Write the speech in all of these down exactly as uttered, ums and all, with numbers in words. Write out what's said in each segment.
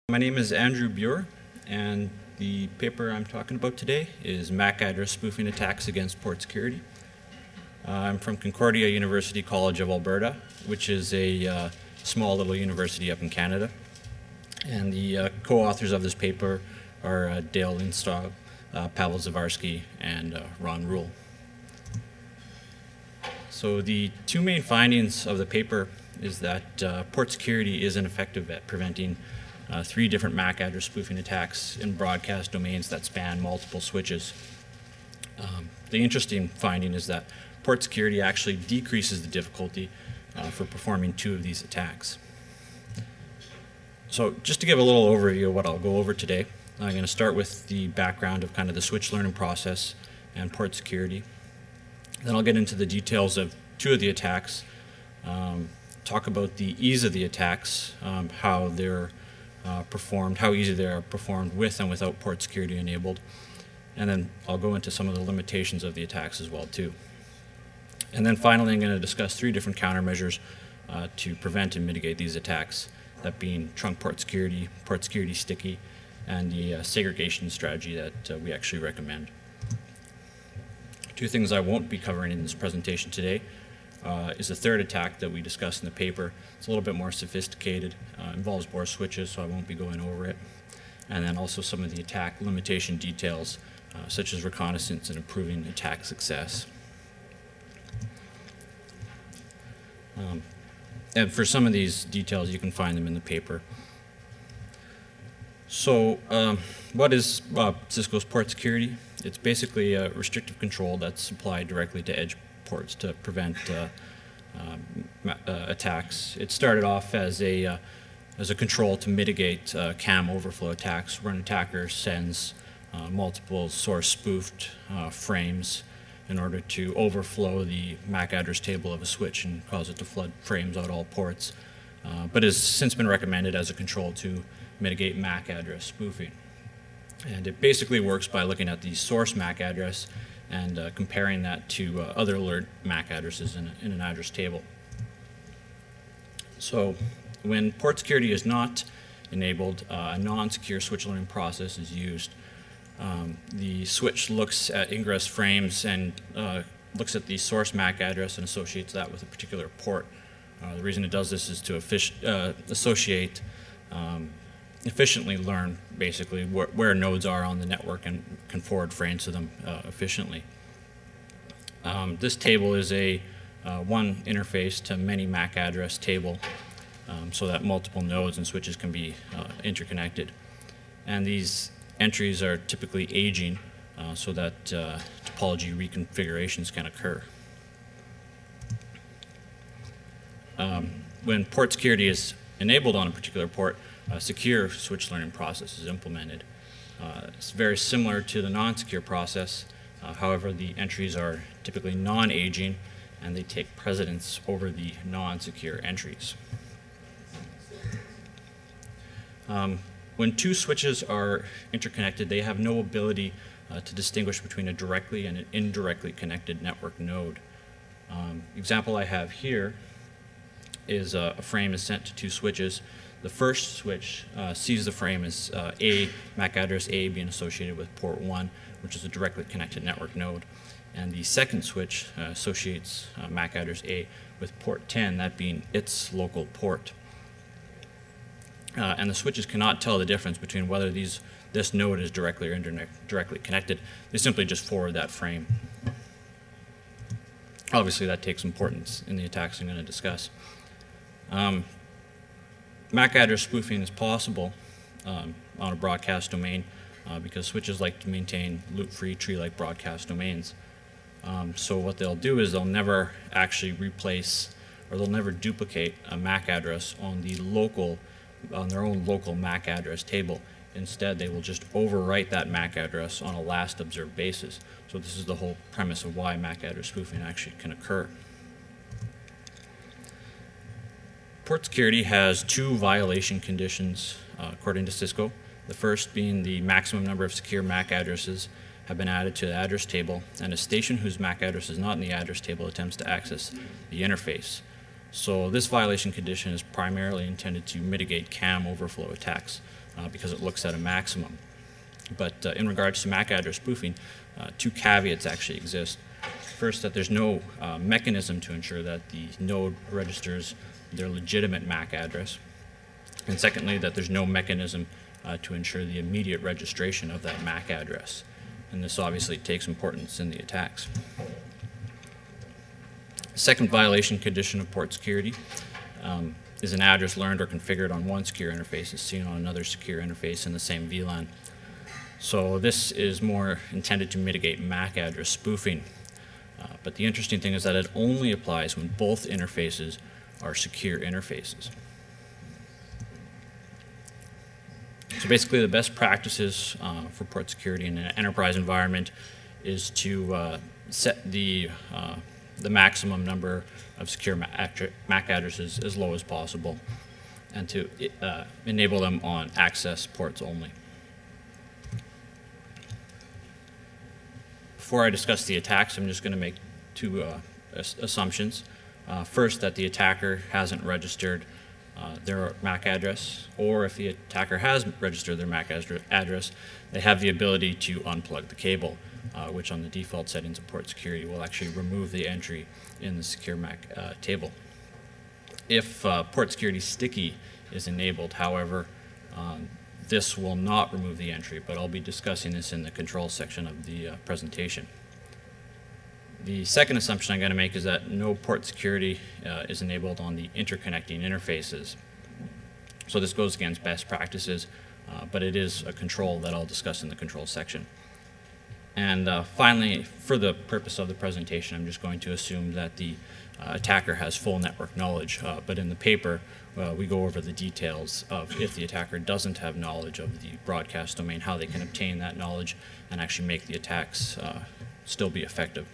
My name is Andrew Buer, and the paper I'm talking about today is M A C address spoofing attacks against port security. Uh, I'm from Concordia University College of Alberta, which is a uh, small little university up in Canada. And the uh, co-authors of this paper are uh, Dale Lindstrom, uh, Pavel Zavarsky, and uh, Ron Rule. So the two main findings of the paper is that uh, port security is ineffective at preventing Uh, three different M A C address spoofing attacks in broadcast domains that span multiple switches. Um, the interesting finding is that port security actually decreases the difficulty uh, for performing two of these attacks. So just to give a little overview of what I'll go over today, I'm going to start with the background of kind of the switch learning process and port security. Then I'll get into the details of two of the attacks, um, talk about the ease of the attacks, um, how they're Uh, performed, how easy they are performed with and without port security enabled, and then I'll go into some of the limitations of the attacks as well too. And then finally I'm going to discuss three different countermeasures uh, to prevent and mitigate these attacks, that being trunk port security, port security sticky, and the uh, segregation strategy that uh, we actually recommend. Two things I won't be covering in this presentation today Uh, is the third attack that we discussed in the paper. It's a little bit more sophisticated, uh, involves Bohr switches, so I won't be going over it. And then also some of the attack limitation details, uh, such as reconnaissance and improving attack success. Um, and for some of these details, you can find them in the paper. So um, what is uh, Cisco's port security? It's basically a restrictive control that's supplied directly to edge ports to prevent uh, um, uh, attacks. It started off as a uh, as a control to mitigate uh, CAM overflow attacks, where an attacker sends uh, multiple source spoofed uh, frames in order to overflow the M A C address table of a switch and cause it to flood frames out all ports. Uh, but has since been recommended as a control to mitigate M A C address spoofing. And it basically works by looking at the source M A C address and uh, comparing that to uh, other alert M A C addresses in, a, in an address table. So when port security is not enabled, uh, a non-secure switch learning process is used. Um, the switch looks at ingress frames and uh, looks at the source M A C address and associates that with a particular port. Uh, the reason it does this is to uh, associate um, efficiently learn basically where, where nodes are on the network and can forward frames to them uh, efficiently. Um, this table is a uh, one interface to many M A C address table, um, so that multiple nodes and switches can be uh, interconnected. And these entries are typically aging uh, so that uh, topology reconfigurations can occur. Um, when port security is enabled on a particular port, a secure switch learning process is implemented. Uh, it's very similar to the non-secure process. Uh, however, the entries are typically non-aging and they take precedence over the non-secure entries. Um, when two switches are interconnected, they have no ability uh, to distinguish between a directly and an indirectly connected network node. Um, example I have here is uh, a frame is sent to two switches. The first switch uh, sees the frame as uh, A, M A C address A being associated with port one, which is a directly connected network node. And the second switch uh, associates uh, M A C address A with port ten, that being its local port. Uh, and the switches cannot tell the difference between whether these, this node is directly or indirectly connected. They simply just forward that frame. Obviously, that takes importance in the attacks I'm going to discuss. Um, M A C address spoofing is possible um, on a broadcast domain uh, because switches like to maintain loop-free tree-like broadcast domains. Um, so what they'll do is they'll never actually replace or they'll never duplicate a M A C address on the local, on their own local M A C address table. Instead, they will just overwrite that M A C address on a last observed basis. So this is the whole premise of why M A C address spoofing actually can occur. Port security has two violation conditions uh, according to Cisco. The first being the maximum number of secure M A C addresses have been added to the address table, and a station whose M A C address is not in the address table attempts to access the interface. So this violation condition is primarily intended to mitigate CAM overflow attacks. uh, because it looks at a maximum. But uh, in regards to M A C address spoofing, uh, two caveats actually exist. First, that there's no uh, mechanism to ensure that the node registers their legitimate M A C address. And secondly, that there's no mechanism uh, to ensure the immediate registration of that M A C address. And this obviously takes importance in the attacks. The second violation condition of port security um, is an address learned or configured on one secure interface is seen on another secure interface in the same V LAN. So this is more intended to mitigate M A C address spoofing. Uh, but the interesting thing is that it only applies when both interfaces are secure interfaces. So basically the best practices uh, for port security in an enterprise environment is to uh, set the, uh, the maximum number of secure M A C addresses as low as possible and to uh, enable them on access ports only. Before I discuss the attacks, I'm just going to make two uh, assumptions. Uh, first, that the attacker hasn't registered uh, their M A C address, or if the attacker has registered their M A C address, they have the ability to unplug the cable, uh, which on the default settings of port security will actually remove the entry in the secure M A C uh, table. If uh, port security sticky is enabled, however, um, this will not remove the entry, but I'll be discussing this in the control section of the uh, presentation. The second assumption I'm going to make is that no port security uh, is enabled on the interconnecting interfaces. So this goes against best practices, uh, but it is a control that I'll discuss in the control section. And uh, finally, for the purpose of the presentation, I'm just going to assume that the uh, attacker has full network knowledge, uh, but in the paper, uh, we go over the details of if the attacker doesn't have knowledge of the broadcast domain, how they can obtain that knowledge and actually make the attacks uh, still be effective.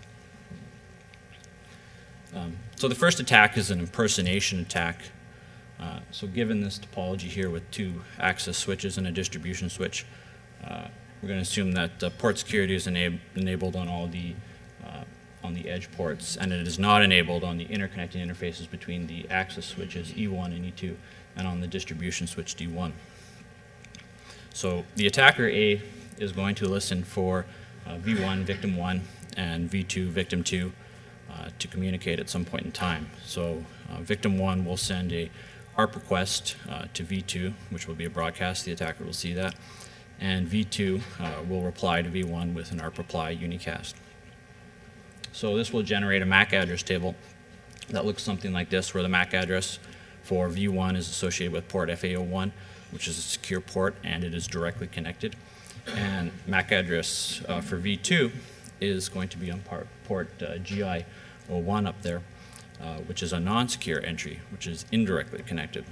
Um, so the first attack is an impersonation attack. Uh, so given this topology here with two access switches and a distribution switch, uh, we're going to assume that uh, port security is enab enabled on all the uh, on the edge ports, and it is not enabled on the interconnecting interfaces between the access switches E one and E two, and on the distribution switch D one. So the attacker A is going to listen for uh, V one, victim one, and V two, victim two, uh, to communicate at some point in time. So uh, victim one will send a A R P request uh, to V two, which will be a broadcast. The attacker will see that. And V two uh, will reply to V one with an A R P reply unicast. So this will generate a M A C address table that looks something like this, where the M A C address for V one is associated with port F A zero one, which is a secure port, and it is directly connected. And M A C address uh, for V two is going to be on port uh, G I zero one up there, uh, which is a non-secure entry, which is indirectly connected.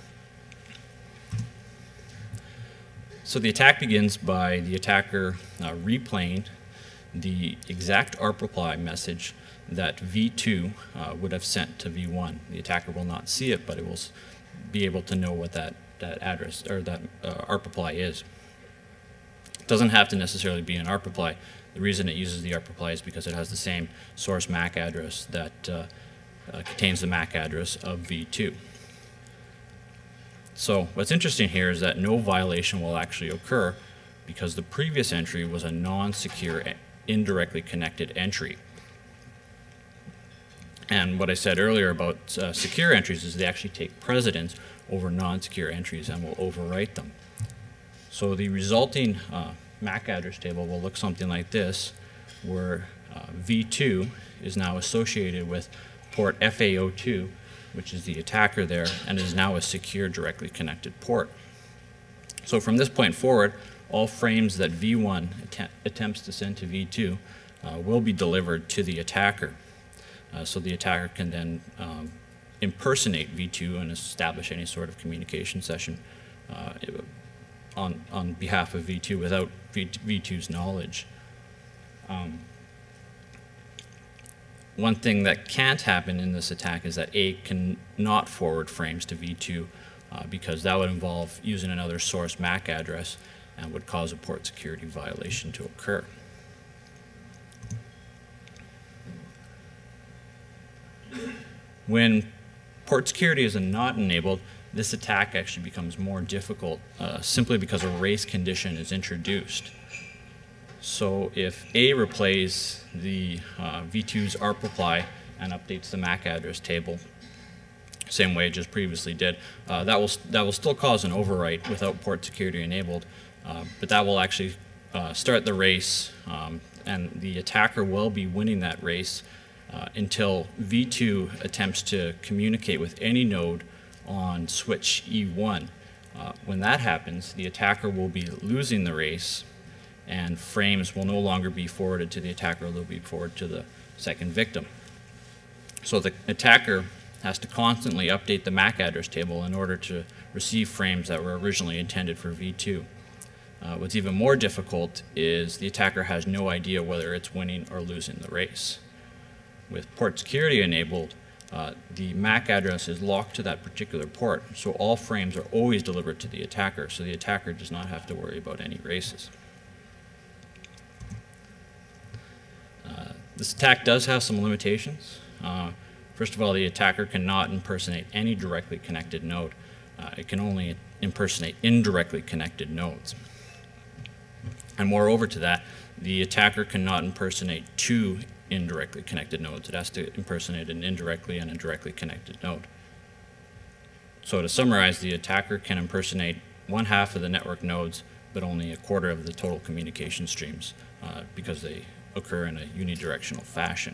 So the attack begins by the attacker uh, replaying the exact A R P reply message that V two uh, would have sent to V one. The attacker will not see it, but it will be able to know what that, that address or that uh, A R P reply is. It doesn't have to necessarily be an A R P reply. The reason it uses the A R P reply is because it has the same source M A C address that uh, uh, contains the M A C address of V two. So what's interesting here is that no violation will actually occur because the previous entry was a non-secure, indirectly connected entry. And what I said earlier about uh, secure entries is they actually take precedence over non-secure entries and will overwrite them. So the resulting uh, M A C address table will look something like this, where uh, V two is now associated with port F A zero two, which is the attacker there, and is now a secure directly connected port. So from this point forward, all frames that V one att attempts to send to V two uh, will be delivered to the attacker. Uh, so the attacker can then um, impersonate V two and establish any sort of communication session uh, on, on behalf of V two without V two's knowledge. Um, One thing that can't happen in this attack is that A can not forward frames to V two uh, because that would involve using another source M A C address and would cause a port security violation to occur. When port security is not enabled, this attack actually becomes more difficult uh, simply because a race condition is introduced. So if A replays the uh, v two's A R P reply and updates the M A C address table, same way it just previously did, uh, that will that will still cause an overwrite without port security enabled, uh, but that will actually uh, start the race, um, and the attacker will be winning that race uh, until v two attempts to communicate with any node on switch E one. Uh, when that happens, the attacker will be losing the race, and frames will no longer be forwarded to the attacker, they'll be forwarded to the second victim. So the attacker has to constantly update the M A C address table in order to receive frames that were originally intended for v two. Uh, what's even more difficult is the attacker has no idea whether it's winning or losing the race. With port security enabled, uh, the M A C address is locked to that particular port, so all frames are always delivered to the attacker, so the attacker does not have to worry about any races. Uh, this attack does have some limitations. Uh, First of all, the attacker cannot impersonate any directly connected node. Uh, it can only impersonate indirectly connected nodes. And moreover to that, the attacker cannot impersonate two indirectly connected nodes. It has to impersonate an indirectly and a directly connected node. So to summarize, the attacker can impersonate one half of the network nodes, but only a quarter of the total communication streams uh, because they occur in a unidirectional fashion.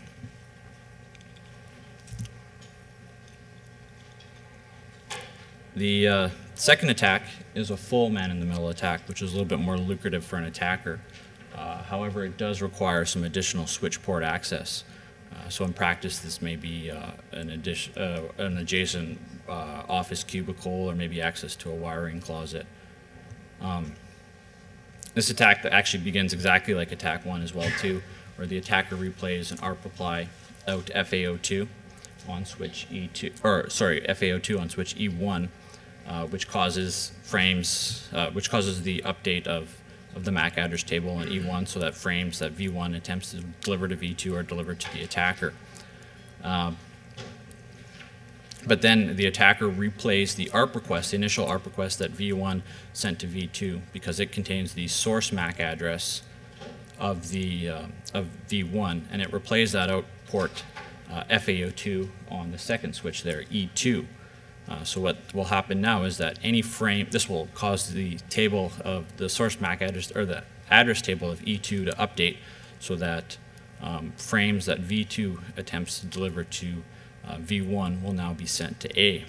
The uh, second attack is a full man-in-the-middle attack, which is a little bit more lucrative for an attacker. Uh, however, it does require some additional switch port access. Uh, so in practice, this may be uh, an, addition, uh, an adjacent uh, office cubicle or maybe access to a wiring closet. Um, this attack actually begins exactly like attack one as well, too, where the attacker replays an A R P reply out F A O two on switch E two, or sorry, F A O two on switch E one. Uh, which causes frames, uh, which causes the update of, of the M A C address table in E one so that frames that v one attempts to deliver to v two are delivered to the attacker. Um, but then the attacker replays the A R P request, the initial A R P request that v one sent to v two, because it contains the source M A C address of, the, uh, of v one, and it replays that out port uh, F A O two on the second switch there, E two. Uh, so what will happen now is that any frame, this will cause the table of the source M A C address, or the address table of E two to update so that um, frames that v two attempts to deliver to uh, v one will now be sent to A.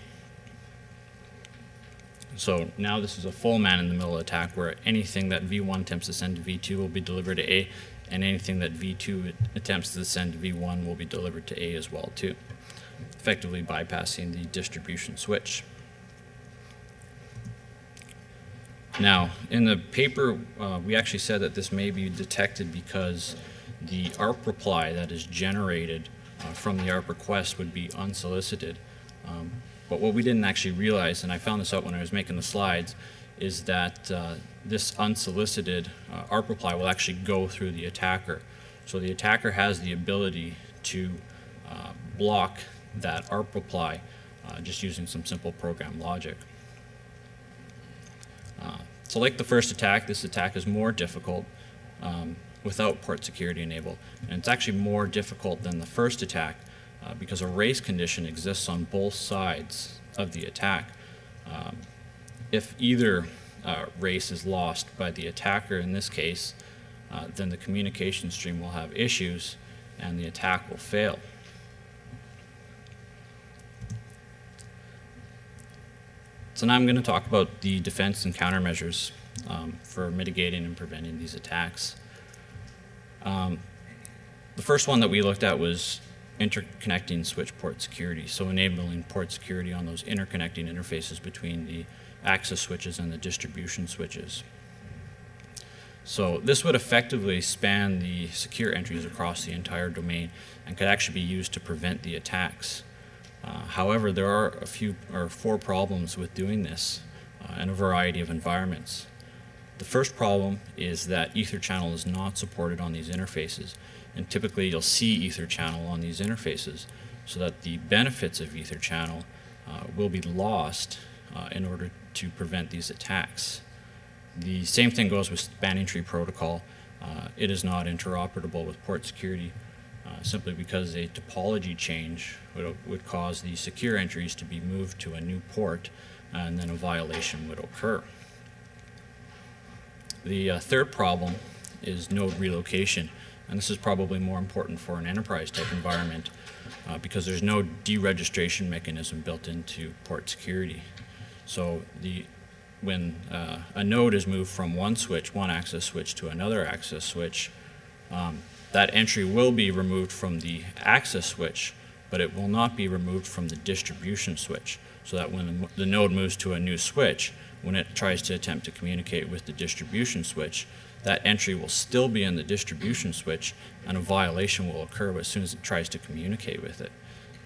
So now this is a full man-in-the-middle attack where anything that v one attempts to send to v two will be delivered to A, and anything that v two attempts to send to v one will be delivered to A as well too, effectively bypassing the distribution switch. Now, in the paper, uh, we actually said that this may be detected because the A R P reply that is generated uh, from the A R P request would be unsolicited. Um, but what we didn't actually realize, and I found this out when I was making the slides, is that uh, this unsolicited uh, A R P reply will actually go through the attacker. So the attacker has the ability to uh, block that A R P reply uh, just using some simple program logic. Uh, so like the first attack, this attack is more difficult um, without port security enabled. And it's actually more difficult than the first attack uh, because a race condition exists on both sides of the attack. Um, if either uh, race is lost by the attacker in this case, uh, then the communication stream will have issues and the attack will fail. So now I'm going to talk about the defense and countermeasures um, for mitigating and preventing these attacks. Um, the first one that we looked at was interconnecting switch port security, so enabling port security on those interconnecting interfaces between the access switches and the distribution switches. So this would effectively span the secure entries across the entire domain and could actually be used to prevent the attacks. Uh, however, there are a few or four problems with doing this uh, in a variety of environments. The first problem is that Ether channel is not supported on these interfaces, and typically you'll see Ether channel on these interfaces, so that the benefits of Ether channel uh, will be lost uh, in order to prevent these attacks. The same thing goes with spanning tree protocol. Uh, it is not interoperable with port security uh, simply because a topology change would, would cause the secure entries to be moved to a new port, uh, and then a violation would occur. The uh, third problem is node relocation, and this is probably more important for an enterprise type environment uh, because there's no deregistration mechanism built into port security. So the when uh, a node is moved from one switch, one access switch, to another access switch, um, that entry will be removed from the access switch, but it will not be removed from the distribution switch, so that when the, the node moves to a new switch, when it tries to attempt to communicate with the distribution switch, that entry will still be in the distribution switch, and a violation will occur as soon as it tries to communicate with it.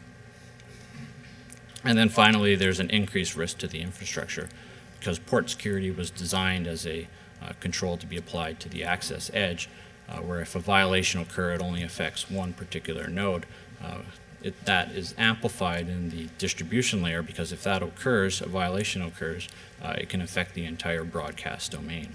And then finally, there's an increased risk to the infrastructure, because port security was designed as a uh, control to be applied to the access edge, uh, where if a violation occurs, it only affects one particular node. Uh, it, that is amplified in the distribution layer, because if that occurs, a violation occurs, uh, it can affect the entire broadcast domain.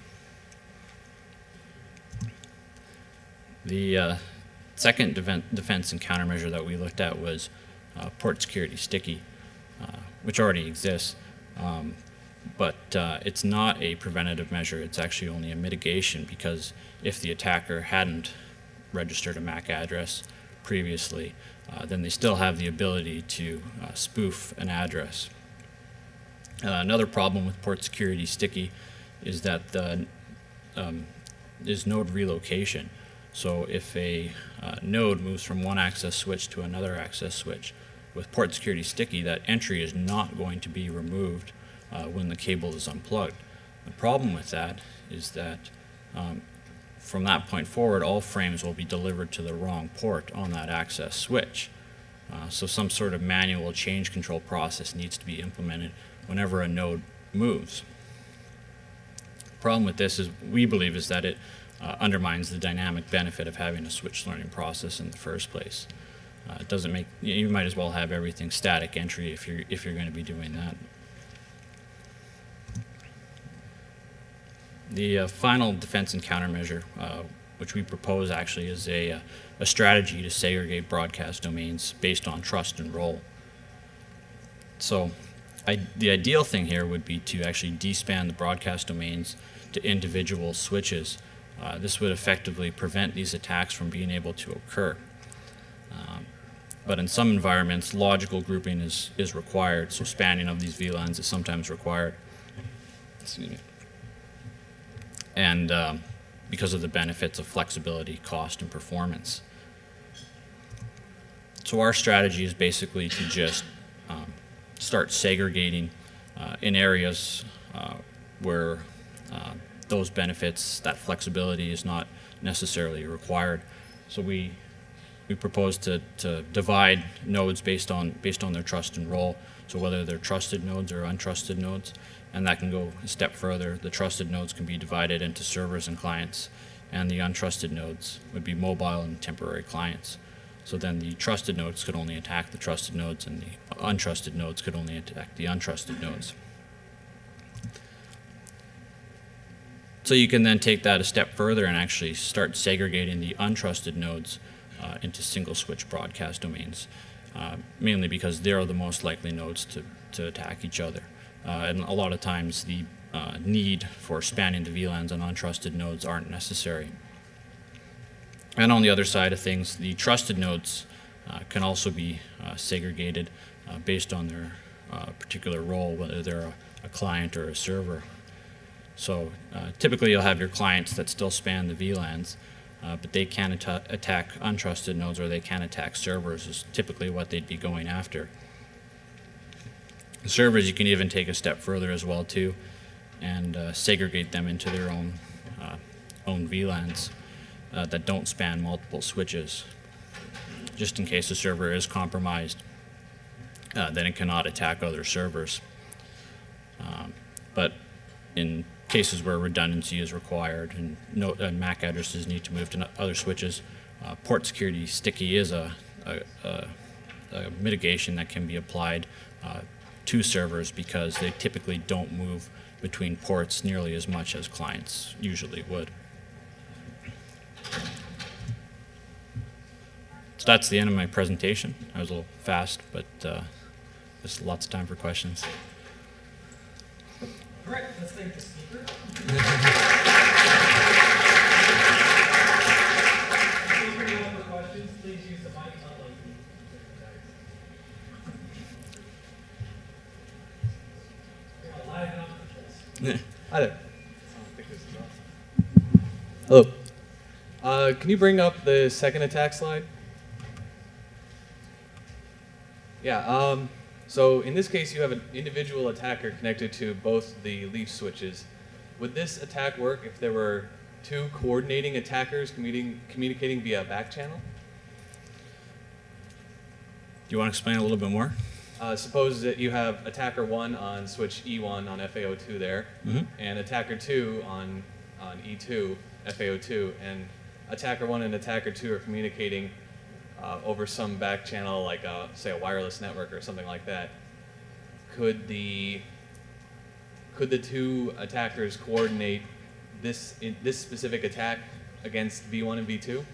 The uh, second defense and countermeasure that we looked at was uh, port security sticky, uh, which already exists. Um, But uh, it's not a preventative measure, it's actually only a mitigation, because if the attacker hadn't registered a M A C address previously, uh, then they still have the ability to uh, spoof an address. Uh, another problem with port security sticky is that the um, is node relocation. So if a uh, node moves from one access switch to another access switch, with port security sticky, that entry is not going to be removed Uh, when the cable is unplugged. The problem with that is that um, from that point forward, all frames will be delivered to the wrong port on that access switch. Uh, so some sort of manual change control process needs to be implemented whenever a node moves. The problem with this is, we believe, is that it uh, undermines the dynamic benefit of having a switch learning process in the first place. Uh, it doesn't make, you might as well have everything static entry if you're, if you're going to be doing that. The uh, final defense and countermeasure, uh, which we propose actually, is a, uh, a strategy to segregate broadcast domains based on trust and role. So I, the ideal thing here would be to actually despan the broadcast domains to individual switches. Uh, this would effectively prevent these attacks from being able to occur. Um, but in some environments, logical grouping is, is required, so spanning of these V LANs is sometimes required. Excuse me. And um, because of the benefits of flexibility, cost, and performance. So our strategy is basically to just um, start segregating uh, in areas uh, where uh, those benefits, that flexibility, is not necessarily required. So we we propose to, to divide nodes based on based on their trust and role. So whether they're trusted nodes or untrusted nodes. And that can go a step further. The trusted nodes can be divided into servers and clients, and the untrusted nodes would be mobile and temporary clients. So then the trusted nodes could only attack the trusted nodes, and the untrusted nodes could only attack the untrusted nodes. So you can then take that a step further and actually start segregating the untrusted nodes uh, into single switch broadcast domains, uh, mainly because they're the most likely nodes to, to attack each other. Uh, and a lot of times the uh, need for spanning the V LANs on untrusted nodes aren't necessary. And on the other side of things, the trusted nodes uh, can also be uh, segregated uh, based on their uh, particular role, whether they're a, a client or a server. So uh, typically you'll have your clients that still span the V LANs, uh, but they can at attack untrusted nodes, or they can attack servers, is typically what they'd be going after. The servers, you can even take a step further as well too, and uh, segregate them into their own uh, own V LANs uh, that don't span multiple switches, just in case the server is compromised. Uh, then it cannot attack other servers. Um, but in cases where redundancy is required and no, uh, M A C addresses need to move to other switches, uh, port security sticky is a, a, a, a mitigation that can be applied uh, to servers because they typically don't move between ports nearly as much as clients usually would. So that's the end of my presentation. I was a little fast, but uh, there's lots of time for questions. All right, let's thank the speaker. If you have questions, please use the mic. Hi there. Hello. Uh, can you bring up the second attack slide? Yeah. Um, so in this case, you have an individual attacker connected to both the leaf switches. Would this attack work if there were two coordinating attackers communicating, communicating via back channel? Do you want to explain a little bit more? Uh, suppose that you have attacker one on switch E one on F A O two there, Mm-hmm. and attacker two on, on E two, F A O two, and attacker one and attacker two are communicating uh, over some back channel, like a, say a wireless network or something like that. Could the could the two attackers coordinate this in, this specific attack against V one and V two?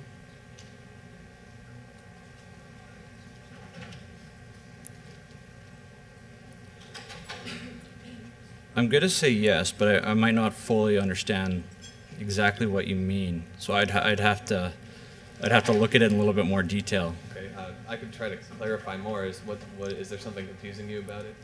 I'm going to say yes, but I, I might not fully understand exactly what you mean. So I'd, ha I'd have to I'd have to look at it in a little bit more detail. Okay, uh, I could try to clarify more. Is what what is there something confusing you about it?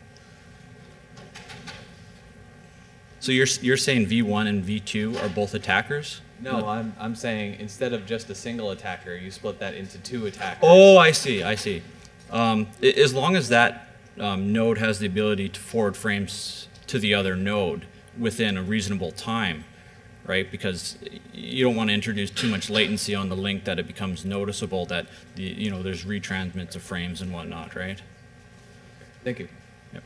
So you're you're saying V one and V two are both attackers? No, I'm I'm saying instead of just a single attacker, you split that into two attackers. Oh, I see. I see. Um, i- as long as that um, node has the ability to forward frames to the other node within a reasonable time, right? Because you don't want to introduce too much latency on the link that it becomes noticeable that the, you know there's retransmits of frames and whatnot, right? Thank you. Yep.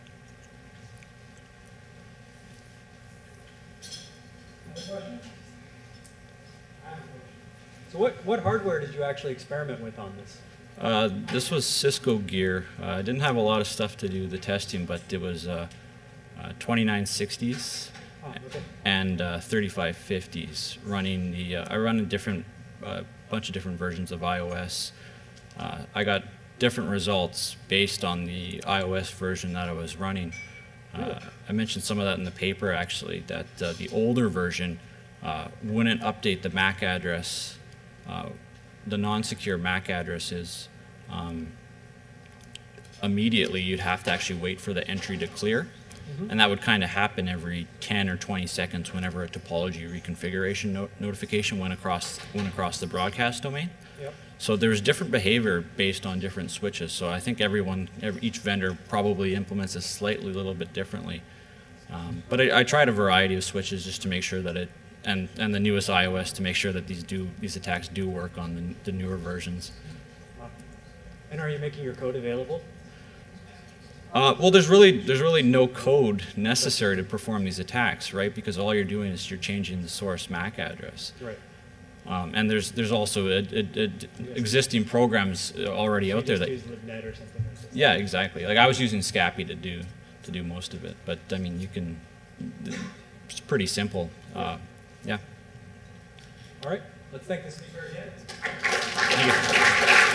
So what, what hardware did you actually experiment with on this? Uh, this was Cisco gear. Uh, I didn't have a lot of stuff to do the testing, but it was uh, uh, twenty-nine sixties Oh, okay. and uh, thirty-five fifties running the. Uh, I run a different uh, bunch of different versions of iOS. Uh, I got different results based on the iOS version that I was running. Uh, I mentioned some of that in the paper actually. That uh, the older version uh, wouldn't update the M A C address. Uh, the non-secure M A C addresses. Um, immediately, you'd have to actually wait for the entry to clear. Mm-hmm. And that would kind of happen every ten or twenty seconds whenever a topology reconfiguration no notification went across went across the broadcast domain. Yep. So there's different behavior based on different switches. So I think everyone, every, each vendor probably implements this slightly a little bit differently. Um, but I, I tried a variety of switches just to make sure that it, and, and the newest iOS to make sure that these do these attacks do work on the, the newer versions. Wow. And are you making your code available? Uh, well, there's really there's really no code necessary to perform these attacks, right? Because all you're doing is you're changing the source M A C address. Right. Um, and there's there's also a, a, a existing programs already So out you there just that. use LibNet or something like that. Yeah, exactly. Like I was using Scapy to do to do most of it, but I mean you can. It's pretty simple. Uh, yeah. All right. Let's thank the speaker again. Thank you.